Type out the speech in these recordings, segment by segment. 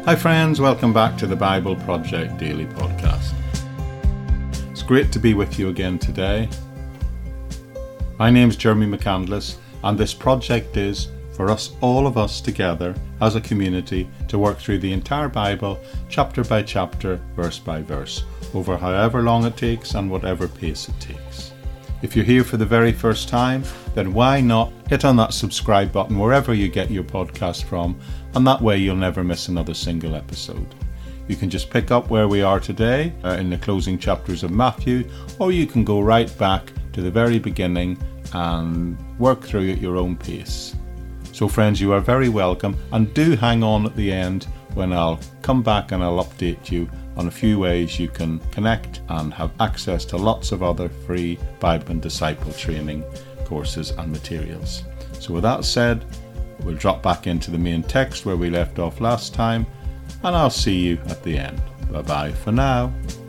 Hi friends, welcome back to the Bible Project Daily Podcast. It's great to be with you again today. My name's Jeremy McCandless, and this project is for all of us together as a community to work through the entire Bible, chapter by chapter, verse by verse, over however long it takes and whatever pace it takes. If you're here for the very first time, then why not hit on that subscribe button wherever you get your podcast from, and that way you'll never miss another single episode. You can just pick up where we are today in the closing chapters of Matthew, or you can go right back to the very beginning and work through at your own pace. So friends, you are very welcome, and do hang on at the end when I'll come back and I'll update you on a few ways you can connect and have access to lots of other free Bible and disciple training courses and materials. So with that said, we'll drop back into the main text where we left off last time, and I'll see you at the end. Bye bye for now.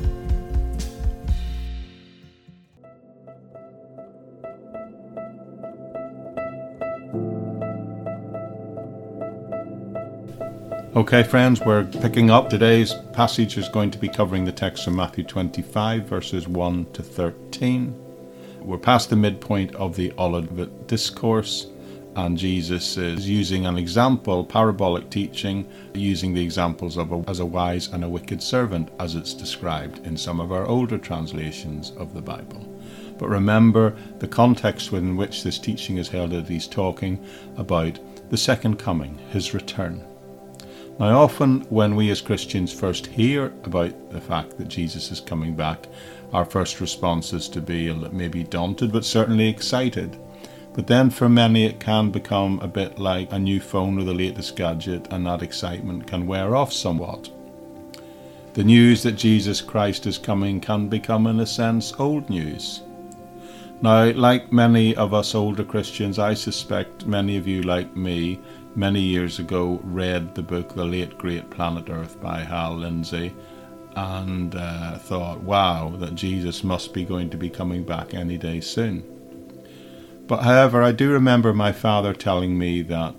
Okay friends, we're picking up. Today's passage is going to be covering the text from Matthew 25 verses 1 to 13. We're past the midpoint of the Olivet Discourse, and Jesus is using an example, parabolic teaching, using the examples of as a wise and a wicked servant as it's described in some of our older translations of the Bible. But remember the context within which this teaching is held, that he's talking about the second coming, his return. Now often when we as Christians first hear about the fact that Jesus is coming back, our first response is to be maybe daunted, but certainly excited. But then for many it can become a bit like a new phone or the latest gadget, and that excitement can wear off somewhat. The news that Jesus Christ is coming can become in a sense old news. Now, like many of us older Christians, I suspect many of you, like me, many years ago read the book The Late Great Planet Earth by Hal Lindsey and thought, wow, that Jesus must be going to be coming back any day soon. But however, I do remember my father telling me that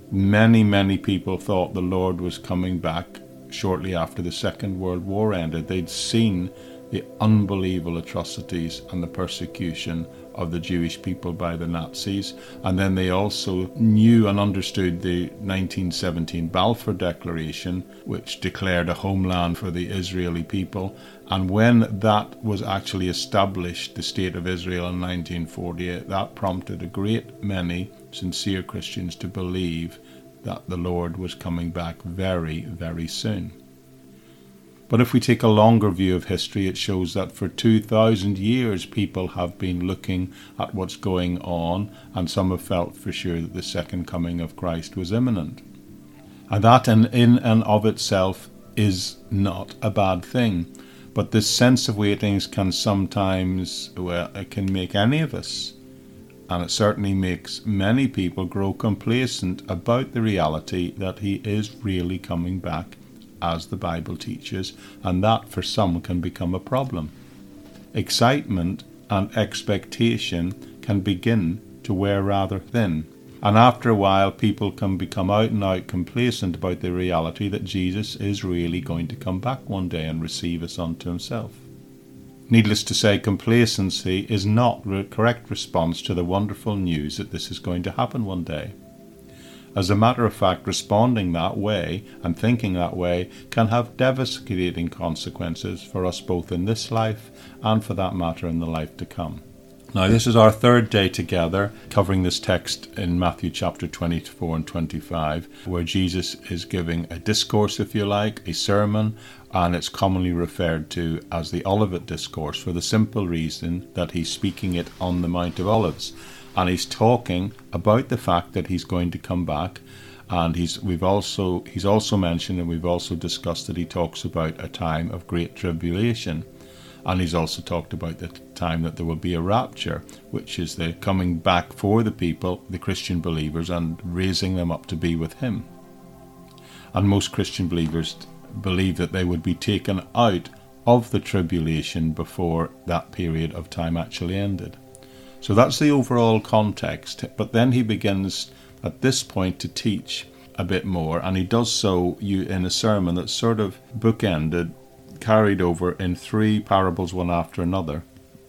many people thought the Lord was coming back shortly after the Second World War ended. They'd seen the unbelievable atrocities and the persecution of the Jewish people by the Nazis, and then they also knew and understood the 1917 Balfour Declaration, which declared a homeland for the Israeli people. And when that was actually established, the State of Israel in 1948, that prompted a great many sincere Christians to believe that the Lord was coming back very soon. But if we take a longer view of history, it shows that for 2,000 years people have been looking at what's going on, and some have felt for sure that the second coming of Christ was imminent. And that in and of itself is not a bad thing. But this sense of waiting can sometimes, it can make any of us, and it certainly makes many people grow complacent about the reality that he is really coming back, as the Bible teaches, and that for some can become a problem. Excitement and expectation can begin to wear rather thin, and after a while people can become out and out complacent about the reality that Jesus is really going to come back one day and receive us unto himself. Needless to say, complacency is not the correct response to the wonderful news that this is going to happen one day. As a matter of fact, responding that way and thinking that way can have devastating consequences for us both in this life and, for that matter, in the life to come. Now, this is our third day together covering this text in Matthew chapter 24 and 25, where Jesus is giving a discourse, if you like, a sermon, and it's commonly referred to as the Olivet Discourse for the simple reason that he's speaking it on the Mount of Olives. And he's talking about the fact that he's going to come back, and he's also mentioned, and we've also discussed, that he talks about a time of great tribulation, and he's also talked about the time that there will be a rapture, which is the coming back for the people, the Christian believers, and raising them up to be with him. And most Christian believers believe that they would be taken out of the tribulation before that period of time actually ended. So that's the overall context. But then he begins at this point to teach a bit more, and he does so in a sermon that's sort of bookended, carried over in 3 parables, one after another.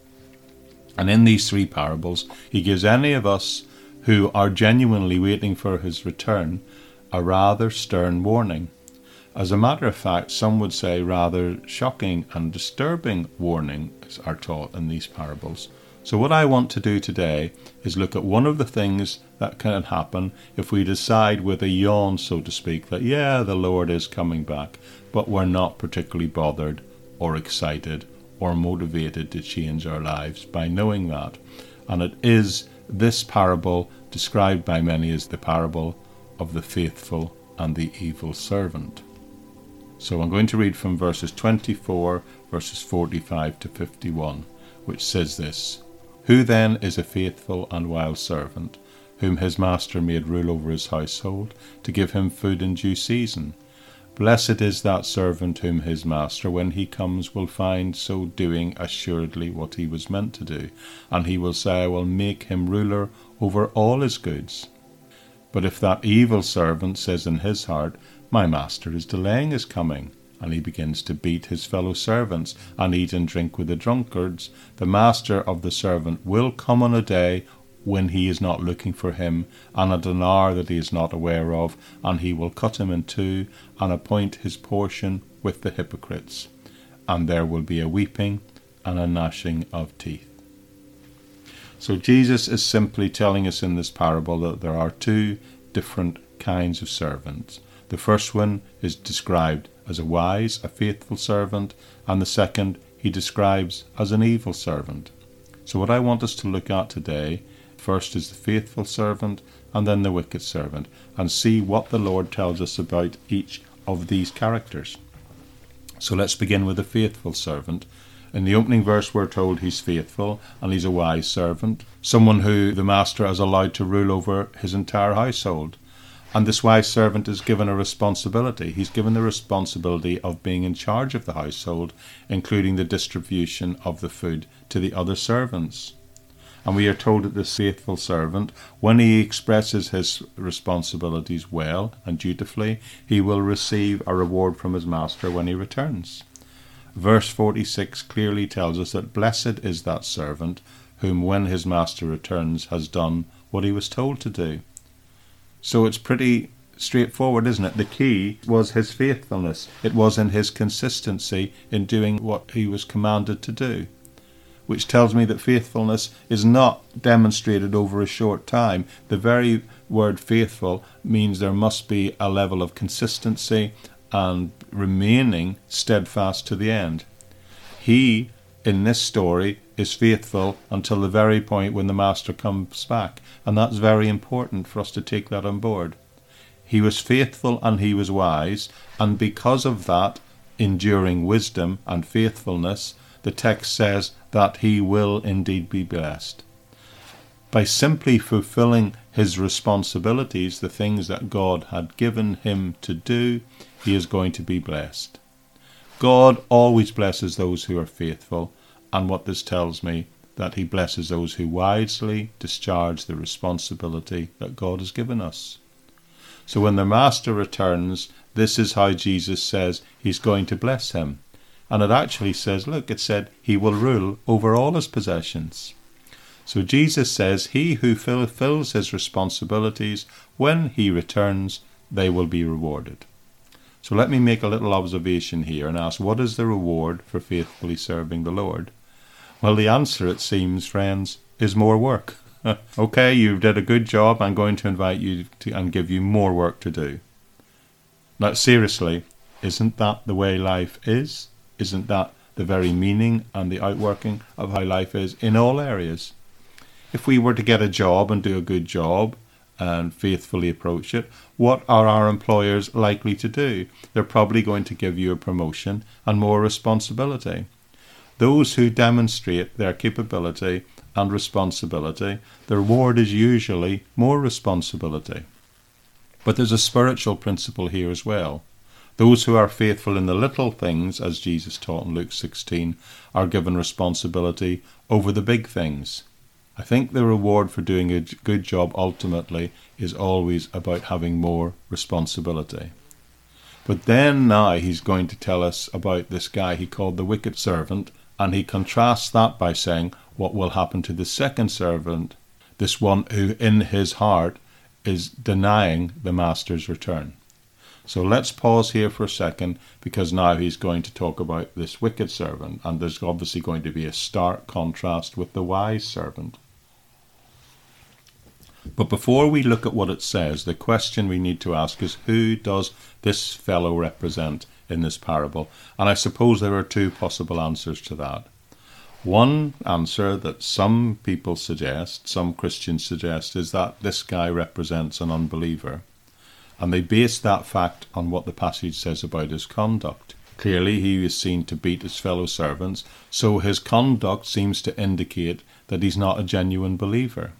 And in these 3 parables, he gives any of us who are genuinely waiting for his return a rather stern warning. As a matter of fact, some would say rather shocking and disturbing warnings are taught in these parables. So what I want to do today is look at one of the things that can happen if we decide with a yawn, so to speak, that the Lord is coming back, but we're not particularly bothered or excited or motivated to change our lives by knowing that. And it is this parable described by many as the parable of the faithful and the evil servant. So I'm going to read from verses 24, verses 45 to 51, which says this: "Who then is a faithful and wise servant, whom his master made rule over his household, to give him food in due season? Blessed is that servant whom his master, when he comes, will find so doing assuredly what he was meant to do. And he will say, I will make him ruler over all his goods. But if that evil servant says in his heart, My master is delaying his coming, and he begins to beat his fellow servants, and eat and drink with the drunkards, the master of the servant will come on a day when he is not looking for him, and at an hour that he is not aware of, and he will cut him in two, and appoint his portion with the hypocrites. And there will be a weeping and a gnashing of teeth." So Jesus is simply telling us in this parable that there are 2 different kinds of servants. The first one is described as a wise, a faithful servant, and the second he describes as an evil servant. So what I want us to look at today first is the faithful servant and then the wicked servant, and see what the Lord tells us about each of these characters. So let's begin with the faithful servant. In the opening verse we're told he's faithful and he's a wise servant, someone who the master has allowed to rule over his entire household. And this wise servant is given a responsibility. He's given the responsibility of being in charge of the household, including the distribution of the food to the other servants. And we are told that this faithful servant, when he expresses his responsibilities well and dutifully, he will receive a reward from his master when he returns. Verse 46 clearly tells us that blessed is that servant whom, when his master returns, has done what he was told to do. So it's pretty straightforward, isn't it? The key was his faithfulness. It was in his consistency in doing what he was commanded to do, which tells me that faithfulness is not demonstrated over a short time. The very word faithful means there must be a level of consistency and remaining steadfast to the end. He, in this story, is faithful until the very point when the master comes back, and that's very important for us to take that on board. He was faithful and he was wise, and because of that enduring wisdom and faithfulness, the text says that he will indeed be blessed. By simply fulfilling his responsibilities, the things that God had given him to do, he is going to be blessed. God always blesses those who are faithful, and what this tells me, that he blesses those who wisely discharge the responsibility that God has given us. So when the master returns, this is how Jesus says he's going to bless him. And it actually says, look, it said he will rule over all his possessions. So Jesus says he who fulfills his responsibilities, when he returns, they will be rewarded. So let me make a little observation here and ask, what is the reward for faithfully serving the Lord? Well, the answer, it seems, friends, is more work. Okay, you did a good job. I'm going to invite you to and give you more work to do. Now, seriously, isn't that the way life is? Isn't that the very meaning and the outworking of how life is in all areas? If we were to get a job and do a good job and faithfully approach it, what are our employers likely to do? They're probably going to give you a promotion and more responsibility. Those who demonstrate their capability and responsibility, the reward is usually more responsibility. But there's a spiritual principle here as well. Those who are faithful in the little things, as Jesus taught in Luke 16, are given responsibility over the big things. I think the reward for doing a good job ultimately is always about having more responsibility. But then now he's going to tell us about this guy he called the wicked servant, and he contrasts that by saying what will happen to the second servant, this one who in his heart is denying the master's return. So let's pause here for a second, because now he's going to talk about this wicked servant, and there's obviously going to be a stark contrast with the wise servant. But before we look at what it says, the question we need to ask is, who does this fellow represent in this parable? And I suppose there are two possible answers to that. One answer that some people suggest, some Christians suggest, is that this guy represents an unbeliever. And they base that fact on what the passage says about his conduct. Clearly, he is seen to beat his fellow servants, so his conduct seems to indicate that he's not a genuine believer.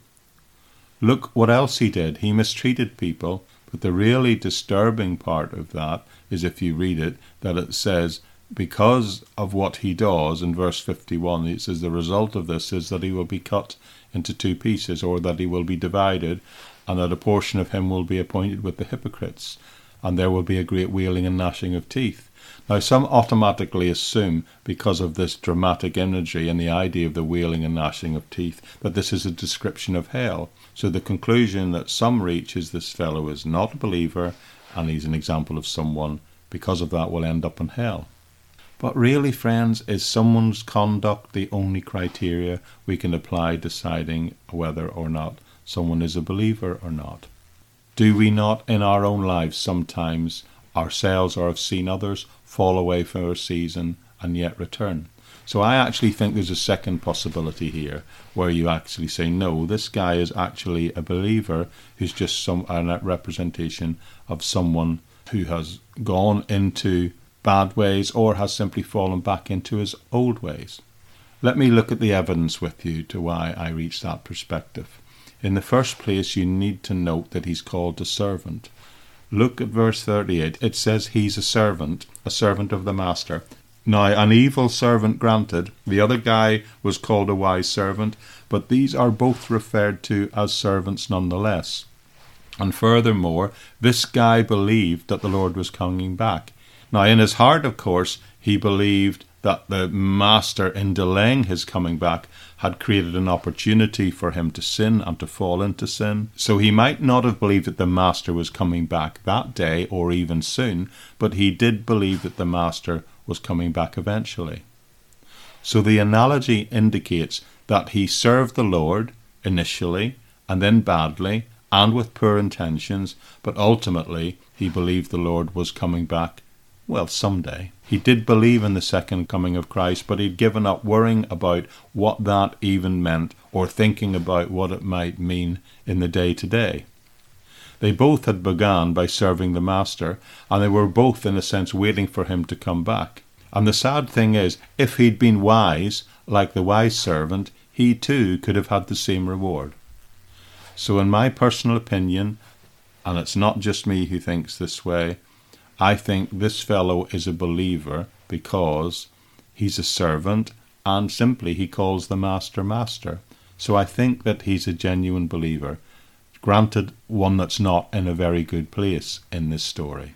Look what else he did. He mistreated people, but the really disturbing part of that is, if you read it, that it says, because of what he does, in verse 51, it says the result of this is that he will be cut into two pieces, or that he will be divided, and that a portion of him will be appointed with the hypocrites, and there will be a great wailing and gnashing of teeth. Now, some automatically assume, because of this dramatic imagery and the idea of the wailing and gnashing of teeth, that this is a description of hell. So the conclusion that some reach is this fellow is not a believer, and he's an example of someone, because of that, will end up in hell. But really, friends, is someone's conduct the only criteria we can apply deciding whether or not someone is a believer or not? Do we not in our own lives sometimes ourselves or have seen others fall away for a season and yet return? So I actually think there's a second possibility here, where you actually say, no, this guy is actually a believer who's just a representation of someone who has gone into bad ways or has simply fallen back into his old ways. Let me look at the evidence with you to why I reach that perspective. In the first place, you need to note that he's called a servant. Look at verse 38. It says he's a servant of the master. Now, an evil servant granted, the other guy was called a wise servant, but these are both referred to as servants nonetheless. And furthermore, this guy believed that the Lord was coming back. Now, in his heart, of course, he believed that the master, in delaying his coming back, had created an opportunity for him to sin and to fall into sin. So he might not have believed that the master was coming back that day or even soon, but he did believe that the master was coming back eventually. So the analogy indicates that he served the Lord initially, and then badly, and with poor intentions, but ultimately he believed the Lord was coming back, well, someday. He did believe in the second coming of Christ, but he'd given up worrying about what that even meant, or thinking about what it might mean in the day-to-day. They both had begun by serving the master, and they were both, in a sense, waiting for him to come back. And the sad thing is, if he'd been wise, like the wise servant, he too could have had the same reward. So in my personal opinion, and it's not just me who thinks this way, I think this fellow is a believer because he's a servant, and simply he calls the master master. So I think that he's a genuine believer. Granted, one that's not in a very good place in this story.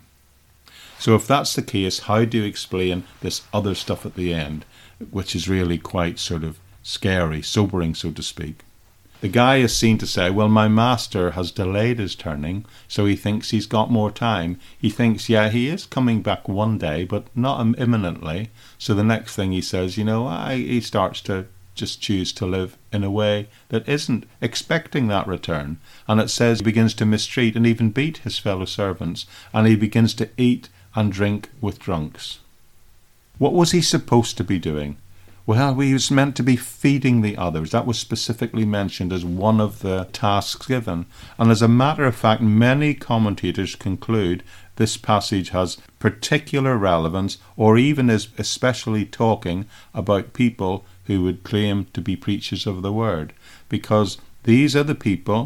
So if that's the case, how do you explain this other stuff at the end, which is really quite sort of scary, sobering, so to speak? The guy is seen to say, well, my master has delayed his turning, so he thinks he's got more time. He thinks, yeah, he is coming back one day, but not imminently. So the next thing he says, he starts to just choose to live in a way that isn't expecting that return. And it says he begins to mistreat and even beat his fellow servants, and he begins to eat and drink with drunks. What was he supposed to be doing? Well, he was meant to be feeding the others. That was specifically mentioned as one of the tasks given. And as a matter of fact, many commentators conclude this passage has particular relevance, or even is especially talking about people who would claim to be preachers of the word. Because these are the people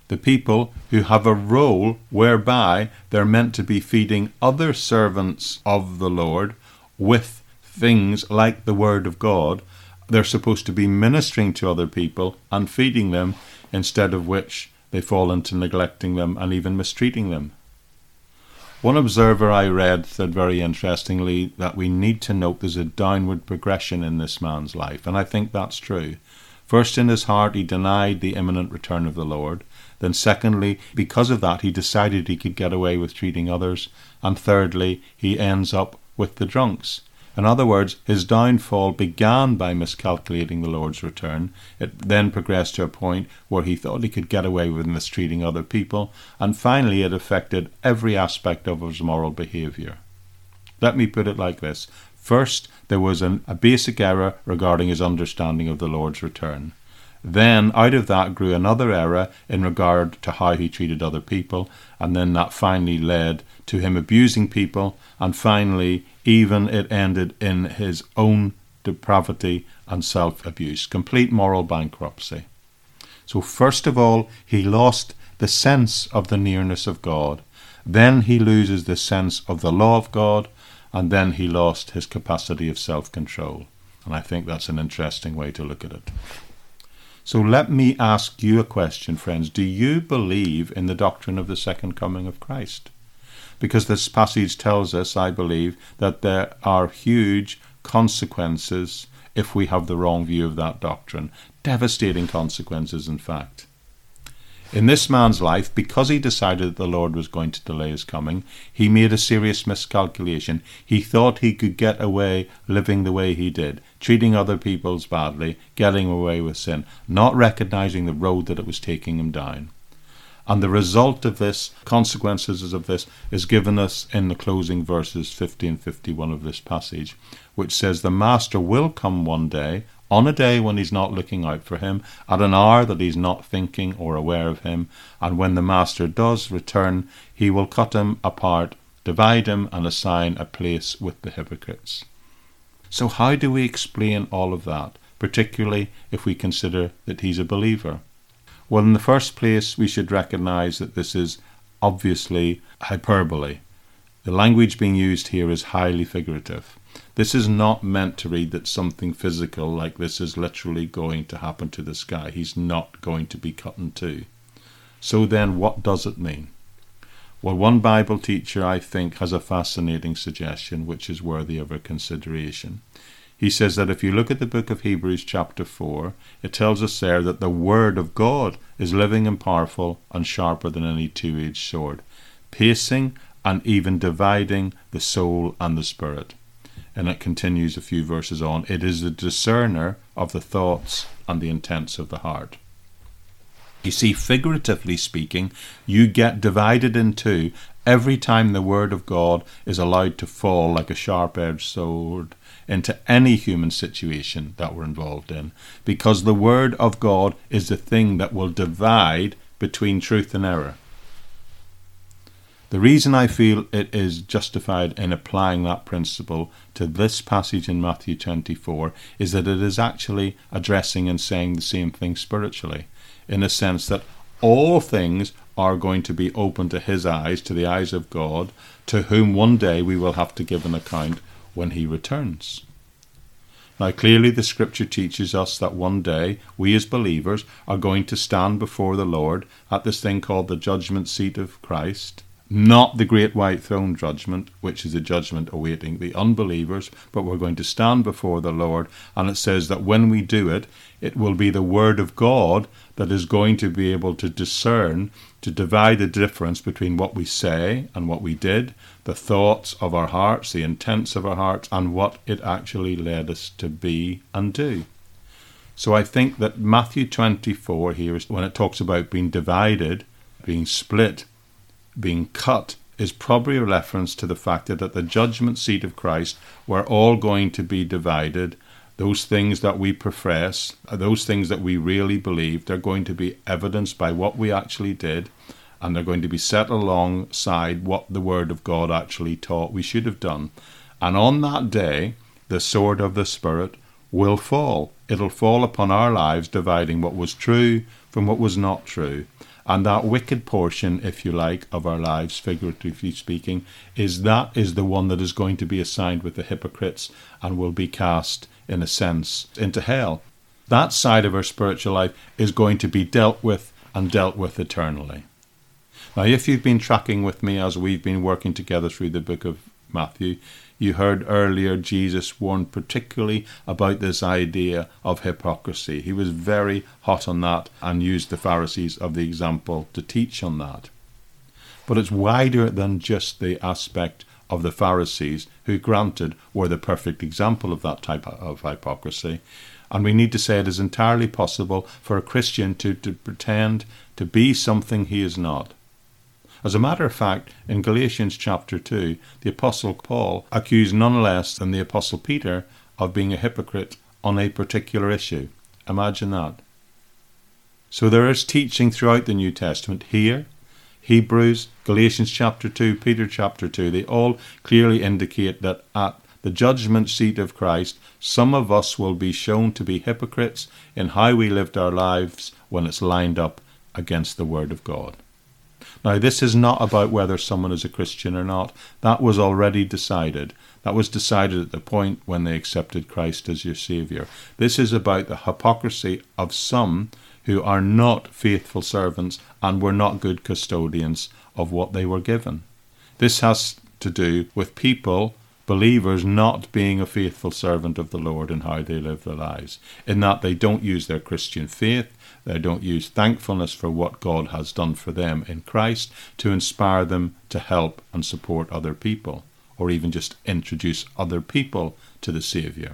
who have a role whereby they're meant to be feeding other servants of the Lord with things like the Word of God, They're supposed to be ministering to other people and feeding them, instead of which they fall into neglecting them and even mistreating them. One observer I read said very interestingly that we need to note there's a downward progression in this man's life, and I think that's true. First, in his heart, he denied the imminent return of the Lord. Then secondly, because of that, he decided he could get away with treating others. And thirdly, he ends up with the drunks. In other words, his downfall began by miscalculating the Lord's return. It then progressed to a point where he thought he could get away with mistreating other people, and finally it affected every aspect of his moral behaviour. Let me put it like this. First, there was a basic error regarding his understanding of the Lord's return. Then, out of that grew another error in regard to how he treated other people, and then that finally led to him abusing people, and finally, even it ended in his own depravity and self-abuse, complete moral bankruptcy. So first of all, he lost the sense of the nearness of God. Then he loses the sense of the law of God, and then he lost his capacity of self-control. And I think that's an interesting way to look at it. So let me ask you a question, friends. Do you believe in the doctrine of the second coming of Christ? Because this passage tells us, I believe, that there are huge consequences if we have the wrong view of that doctrine. Devastating consequences, in fact. In this man's life, because he decided that the Lord was going to delay his coming, he made a serious miscalculation. He thought he could get away living the way he did, treating other people badly, getting away with sin, not recognizing the road that it was taking him down. And the result of this, consequences of this, is given us in the closing verses 50 and 51 of this passage, which says, "The master will come one day, on a day when he's not looking out for him, at an hour that he's not thinking or aware of him, and when the master does return, he will cut him apart, divide him, and assign a place with the hypocrites." So how do we explain all of that, particularly if we consider that he's a believer? Well, in the first place, we should recognize that this is obviously hyperbole. The language being used here is highly figurative. This is not meant to read that something physical like this is literally going to happen to this guy. He's not going to be cut in two. So then, what does it mean? Well, one Bible teacher, I think, has a fascinating suggestion which is worthy of our consideration. He says that if you look at the book of Hebrews chapter 4, it tells us there that the Word of God is living and powerful and sharper than any two-edged sword, piercing and even dividing the soul and the spirit. And it continues a few verses on. It is the discerner of the thoughts and the intents of the heart. You see, figuratively speaking, you get divided in two every time the Word of God is allowed to fall like a sharp-edged sword into any human situation that we're involved in, because the Word of God is the thing that will divide between truth and error. The reason I feel it is justified in applying that principle to this passage in Matthew 24 is that it is actually addressing and saying the same thing spiritually, in a sense that all things are going to be open to his eyes, to the eyes of God, to whom one day we will have to give an account when he returns. Now, clearly the scripture teaches us that one day we as believers are going to stand before the Lord at this thing called the judgment seat of Christ. Not the great white throne judgment, which is a judgment awaiting the unbelievers, but we're going to stand before the Lord, and it says that when we do it, it will be the Word of God that is going to be able to discern, to divide the difference between what we say and what we did, the thoughts of our hearts, the intents of our hearts, and what it actually led us to be and do. So I think that Matthew 24 here, when it talks about being divided, being split, being cut, is probably a reference to the fact that at the judgment seat of Christ we're all going to be divided. Those things that we profess, those things that we really believe, they're going to be evidenced by what we actually did, and they're going to be set alongside what the Word of God actually taught we should have done. And on that day, the sword of the Spirit will fall. It'll fall upon our lives, dividing what was true from what was not true. And that wicked portion, if you like, of our lives, figuratively speaking, is the one that is going to be assigned with the hypocrites and will be cast in a sense, into hell. That side of our spiritual life is going to be dealt with and dealt with eternally. Now, if you've been tracking with me as we've been working together through the book of Matthew, you heard earlier Jesus warned particularly about this idea of hypocrisy. He was very hot on that and used the Pharisees of the example to teach on that. But it's wider than just the aspect of the Pharisees, who granted were the perfect example of that type of hypocrisy. And we need to say it is entirely possible for a Christian to pretend to be something he is not. As a matter of fact, in Galatians chapter 2, the Apostle Paul accused none less than the Apostle Peter of being a hypocrite on a particular issue. Imagine that. So there is teaching throughout the New Testament here, Hebrews, Galatians chapter 2, Peter chapter 2, they all clearly indicate that at the judgment seat of Christ, some of us will be shown to be hypocrites in how we lived our lives when it's lined up against the Word of God. Now, this is not about whether someone is a Christian or not. That was already decided. That was decided at the point when they accepted Christ as your Saviour. This is about the hypocrisy of some who are not faithful servants and were not good custodians of what they were given. This has to do with people, believers, not being a faithful servant of the Lord in how they live their lives, in that they don't use their Christian faith, they don't use thankfulness for what God has done for them in Christ to inspire them to help and support other people, or even just introduce other people to the Saviour.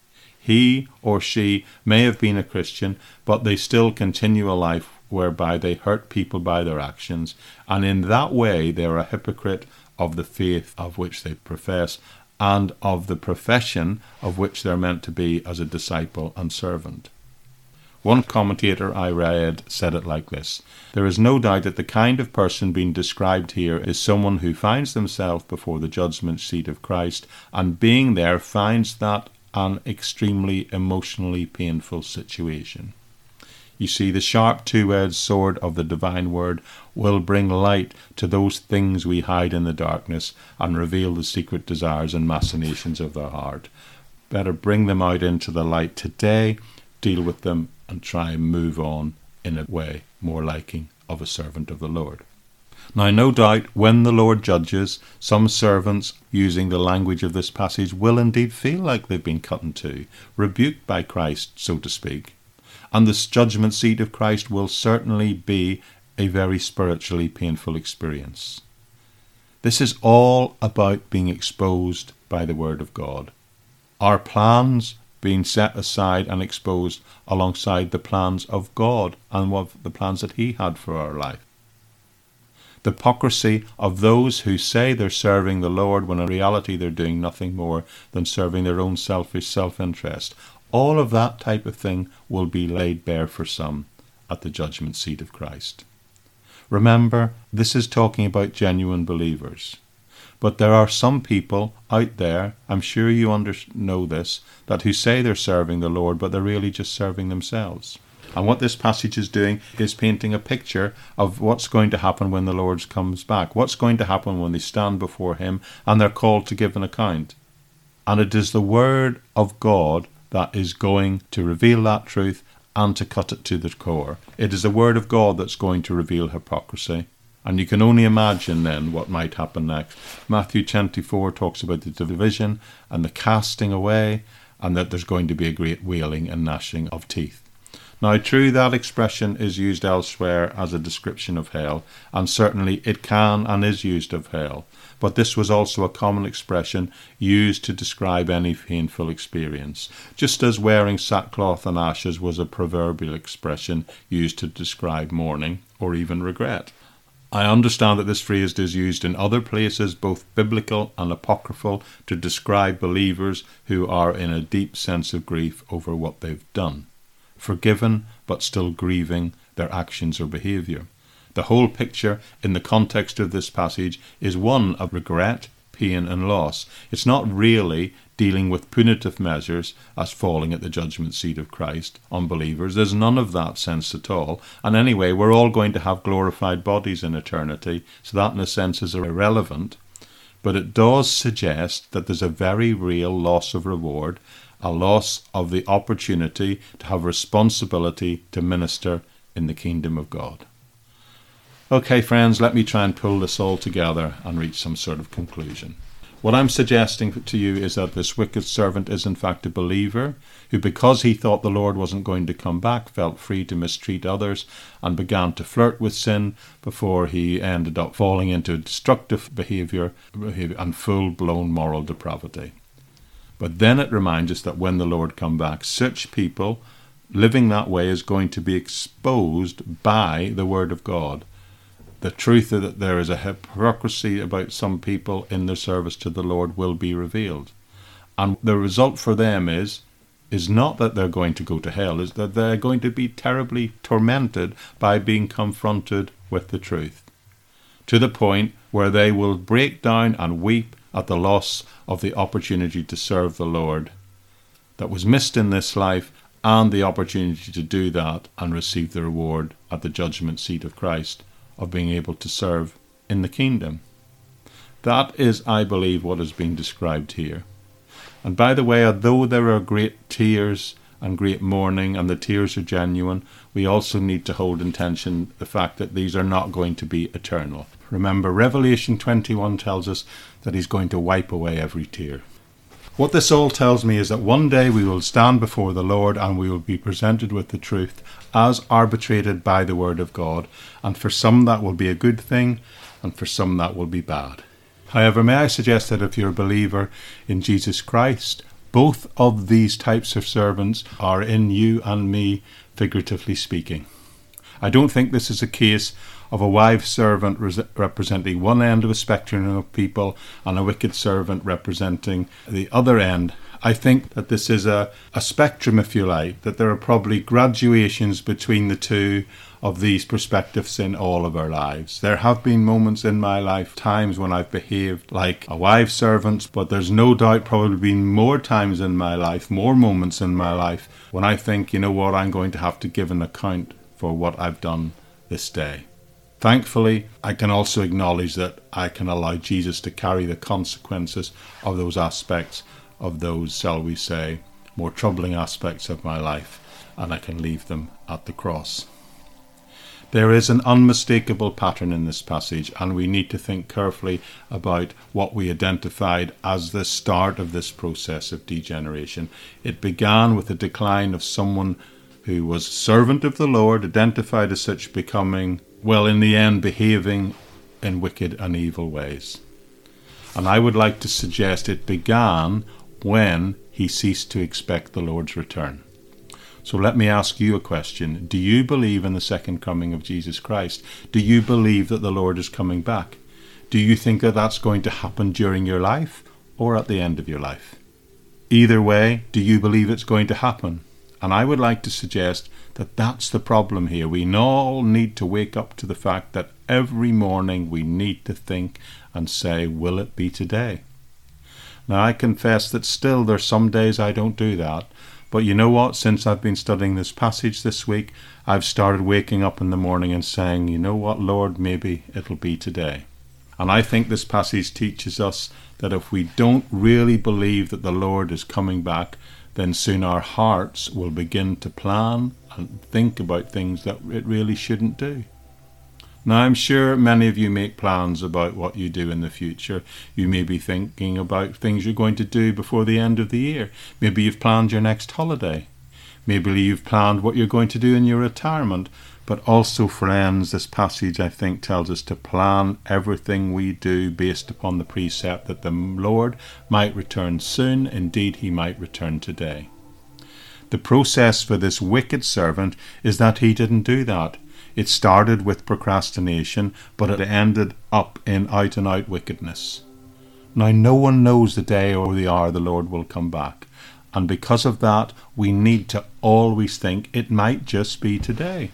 He or she may have been a Christian, but they still continue a life whereby they hurt people by their actions, and in that way they are a hypocrite of the faith of which they profess and of the profession of which they're meant to be as a disciple and servant. One commentator I read said it like this: there is no doubt that the kind of person being described here is someone who finds themselves before the judgment seat of Christ, and being there finds that an extremely emotionally painful situation. You see, the sharp two-edged sword of the divine word will bring light to those things we hide in the darkness and reveal the secret desires and machinations of the heart. Better bring them out into the light today, deal with them, and try and move on in a way more liking of a servant of the Lord. Now, no doubt, when the Lord judges, some servants, using the language of this passage, will indeed feel like they've been cut in two, rebuked by Christ, so to speak. And this judgment seat of Christ will certainly be a very spiritually painful experience. This is all about being exposed by the Word of God. Our plans being set aside and exposed alongside the plans of God and of the plans that He had for our life. The hypocrisy of those who say they're serving the Lord when in reality they're doing nothing more than serving their own selfish self-interest. All of that type of thing will be laid bare for some at the judgment seat of Christ. Remember, this is talking about genuine believers. But there are some people out there, I'm sure you know this, that who say they're serving the Lord, but they're really just serving themselves. And what this passage is doing is painting a picture of what's going to happen when the Lord comes back. What's going to happen when they stand before Him and they're called to give an account. And it is the Word of God that is going to reveal that truth and to cut it to the core. It is the Word of God that's going to reveal hypocrisy. And you can only imagine then what might happen next. Matthew 24 talks about the division and the casting away, and that there's going to be a great wailing and gnashing of teeth. Now, true, that expression is used elsewhere as a description of hell, and certainly it can and is used of hell. But this was also a common expression used to describe any painful experience, just as wearing sackcloth and ashes was a proverbial expression used to describe mourning or even regret. I understand that this phrase is used in other places, both biblical and apocryphal, to describe believers who are in a deep sense of grief over what they've done, forgiven but still grieving their actions or behaviour. The whole picture in the context of this passage is one of regret, pain and loss. It's not really dealing with punitive measures as falling at the judgment seat of Christ on believers. There's none of that sense at all. And anyway, we're all going to have glorified bodies in eternity, so that in a sense is irrelevant. But it does suggest that there's a very real loss of reward, a loss of the opportunity to have responsibility to minister in the kingdom of God. Okay, friends, let me try and pull this all together and reach some sort of conclusion. What I'm suggesting to you is that this wicked servant is in fact a believer who, because he thought the Lord wasn't going to come back, felt free to mistreat others and began to flirt with sin before he ended up falling into destructive behaviour and full-blown moral depravity. But then it reminds us that when the Lord comes back, such people living that way is going to be exposed by the Word of God. The truth that there is a hypocrisy about some people in their service to the Lord will be revealed. And the result for them is not that they're going to go to hell, is that they're going to be terribly tormented by being confronted with the truth, to the point where they will break down and weep at the loss of the opportunity to serve the Lord that was missed in this life, and the opportunity to do that and receive the reward at the judgment seat of Christ of being able to serve in the kingdom. That is, I believe, what is being described here. And by the way, although there are great tears and great mourning, and the tears are genuine, we also need to hold in tension the fact that these are not going to be eternal. Remember, Revelation 21 tells us that he's going to wipe away every tear. What this all tells me is that one day we will stand before the Lord and we will be presented with the truth as arbitrated by the Word of God, and for some that will be a good thing, and for some that will be bad. However, may I suggest that if you're a believer in Jesus Christ, both of these types of servants are in you and me, figuratively speaking. I don't think this is a case of a wise servant representing one end of a spectrum of people and a wicked servant representing the other end. I think that this is a spectrum, if you like, that there are probably graduations between the two of these perspectives in all of our lives. There have been moments in my life, times when I've behaved like a wise servant, but there's no doubt probably been more times in my life, more moments in my life, when I think, you know what, I'm going to have to give an account for what I've done this day. Thankfully, I can also acknowledge that I can allow Jesus to carry the consequences of those aspects of those, shall we say, more troubling aspects of my life, and I can leave them at the cross. There is an unmistakable pattern in this passage, and we need to think carefully about what we identified as the start of this process of degeneration. It began with the decline of someone who was servant of the Lord, identified as such, becoming, well, in the end, behaving in wicked and evil ways. And I would like to suggest it began when he ceased to expect the Lord's return. So let me ask you a question. Do you believe in the second coming of Jesus Christ? Do you believe that the Lord is coming back? Do you think that that's going to happen during your life or at the end of your life? Either way, do you believe it's going to happen? And I would like to suggest that that's the problem here. We all need to wake up to the fact that every morning we need to think and say, will it be today? Now, I confess that still there's some days I don't do that. But you know what? Since I've been studying this passage this week, I've started waking up in the morning and saying, you know what, Lord, maybe it'll be today. And I think this passage teaches us that if we don't really believe that the Lord is coming back, then soon our hearts will begin to plan and think about things that it really shouldn't do. Now, I'm sure many of you make plans about what you do in the future. You may be thinking about things you're going to do before the end of the year. Maybe you've planned your next holiday. Maybe you've planned what you're going to do in your retirement. But also, friends, this passage, I think, tells us to plan everything we do based upon the precept that the Lord might return soon. Indeed, he might return today. The process for this wicked servant is that he didn't do that. It started with procrastination, but it ended up in out-and-out wickedness. Now, no one knows the day or the hour the Lord will come back. And because of that, we need to always think it might just be today.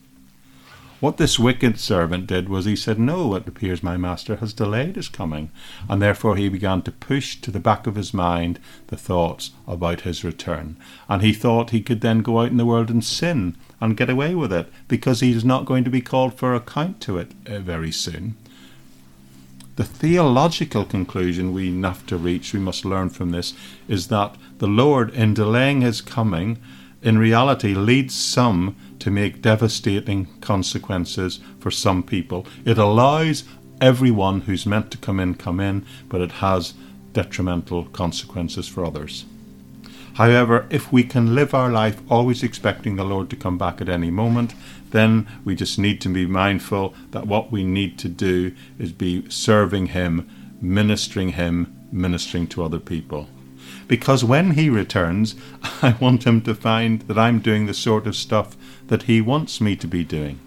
What this wicked servant did was he said, no, it appears my master has delayed his coming. And therefore he began to push to the back of his mind the thoughts about his return. And he thought he could then go out in the world and sin and get away with it because he's not going to be called for account to it very soon. The theological conclusion we have to reach, we must learn from this, is that the Lord, in delaying his coming, in reality leads some to make devastating consequences for some people. It allows everyone who's meant to come in, but it has detrimental consequences for others. However, if we can live our life always expecting the Lord to come back at any moment, then we just need to be mindful that what we need to do is be serving him, ministering to other people. Because when he returns, I want him to find that I'm doing the sort of stuff that he wants me to be doing.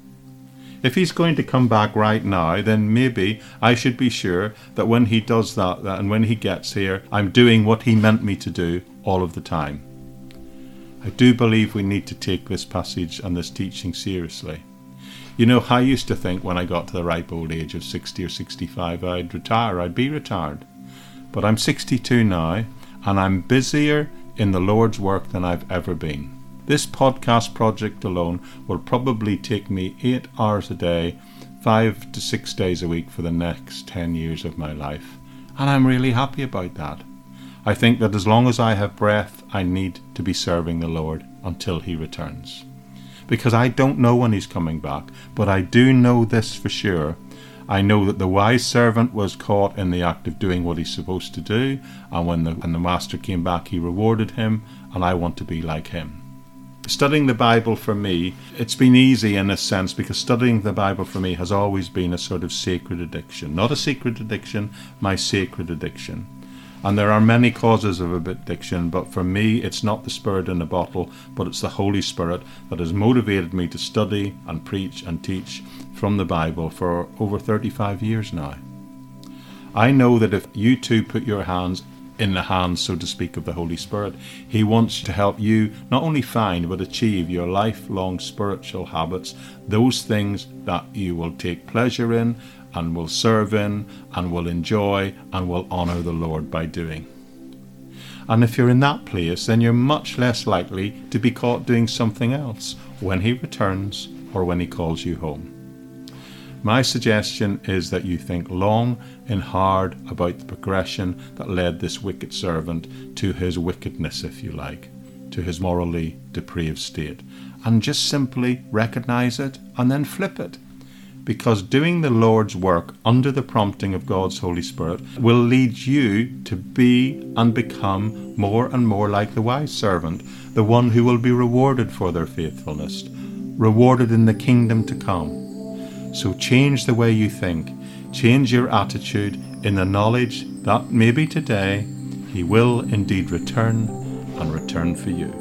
If he's going to come back right now, then maybe I should be sure that when he does that and when he gets here, I'm doing what he meant me to do all of the time. I do believe we need to take this passage and this teaching seriously. You know, I used to think when I got to the ripe old age of 60 or 65, I'd be retired. But I'm 62 now, and I'm busier in the Lord's work than I've ever been. This podcast project alone will probably take me 8 hours a day, 5 to 6 days a week for the next 10 years of my life. And I'm really happy about that. I think that as long as I have breath, I need to be serving the Lord until he returns. Because I don't know when he's coming back, but I do know this for sure. I know that the wise servant was caught in the act of doing what he's supposed to do, and when the master came back, he rewarded him, and I want to be like him. Studying the Bible for me, it's been easy in a sense, because studying the Bible for me has always been a sort of sacred addiction. Not a secret addiction, my sacred addiction. And there are many causes of addiction, but for me it's not the spirit in a bottle, but it's the Holy Spirit that has motivated me to study and preach and teach from the Bible for over 35 years now. I know that if you too put your hands in the hands, so to speak, of the Holy Spirit, he wants to help you not only find but achieve your lifelong spiritual habits, those things that you will take pleasure in and will serve in and will enjoy and will honour the Lord by doing. And if you're in that place, then you're much less likely to be caught doing something else when he returns or when he calls you home. My suggestion is that you think long and hard about the progression that led this wicked servant to his wickedness, if you like, to his morally depraved state, and just simply recognise it and then flip it. Because doing the Lord's work under the prompting of God's Holy Spirit will lead you to be and become more and more like the wise servant, the one who will be rewarded for their faithfulness, rewarded in the kingdom to come. So change the way you think, change your attitude in the knowledge that maybe today he will indeed return and return for you.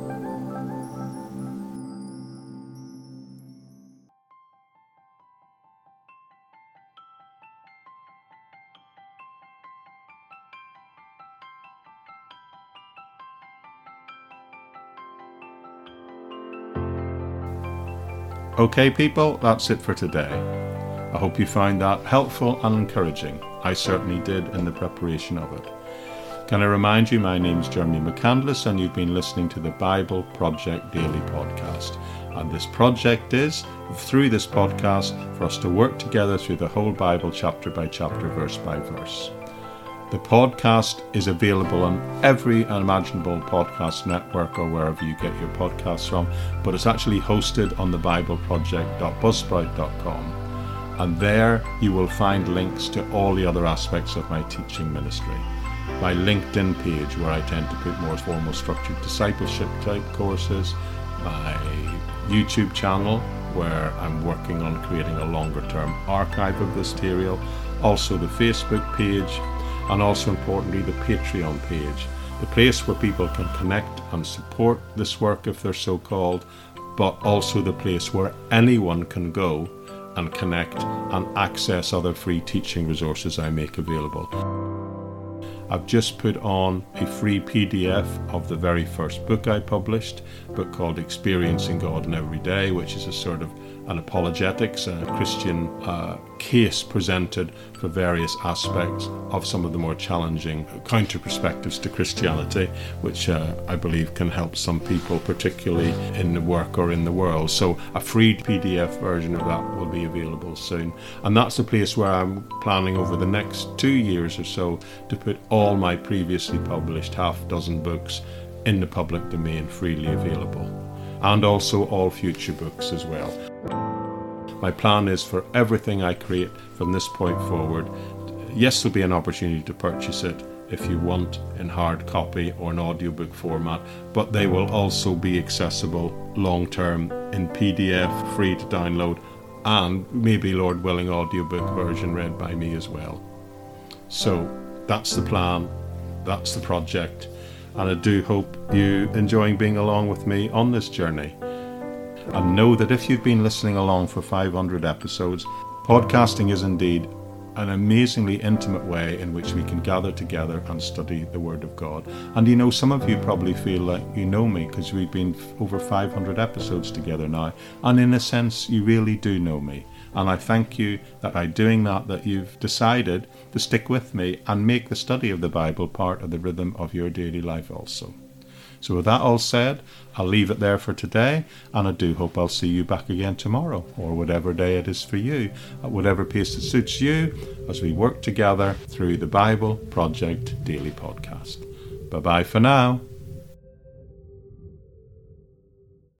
Okay people, that's it for today. I hope you find that helpful and encouraging. I certainly did in the preparation of it. Can I remind you, my name's Jeremy McCandless and you've been listening to the Bible Project Daily Podcast. And this project is, through this podcast, for us to work together through the whole Bible chapter by chapter, verse by verse. The podcast is available on every imaginable podcast network or wherever you get your podcasts from, but it's actually hosted on the bibleproject.buzzsprout.com. And there you will find links to all the other aspects of my teaching ministry. My LinkedIn page, where I tend to put more formal structured discipleship type courses. My YouTube channel, where I'm working on creating a longer term archive of this material. Also the Facebook page. And also importantly, the Patreon page, the place where people can connect and support this work if they're so called, but also the place where anyone can go and connect and access other free teaching resources I make available. I've just put on a free PDF of the very first book I published, a book called Experiencing God in Every Day, which is a sort of an apologetics, a Christian case presented for various aspects of some of the more challenging counter perspectives to Christianity, which I believe can help some people, particularly in the work or in the world. So a free PDF version of that will be available soon. And that's a place where I'm planning over the next 2 years or so to put all my previously published half-dozen books in the public domain, freely available, and also all future books as well. My plan is for everything I create from this point forward. Yes, there'll be an opportunity to purchase it if you want in hard copy or an audiobook format, but they will also be accessible long term in PDF, free to download, and maybe, Lord willing, audiobook version read by me as well. So that's the plan, that's the project, and I do hope you enjoying being along with me on this journey. And know that if you've been listening along for 500 episodes, podcasting is indeed an amazingly intimate way in which we can gather together and study the Word of God. And you know, some of you probably feel like you know me because we've been over 500 episodes together now. And in a sense, you really do know me. And I thank you that by doing that you've decided to stick with me and make the study of the Bible part of the rhythm of your daily life also. So with that all said, I'll leave it there for today, and I do hope I'll see you back again tomorrow, or whatever day it is for you, at whatever pace that suits you, as we work together through the Bible Project Daily Podcast. Bye-bye for now.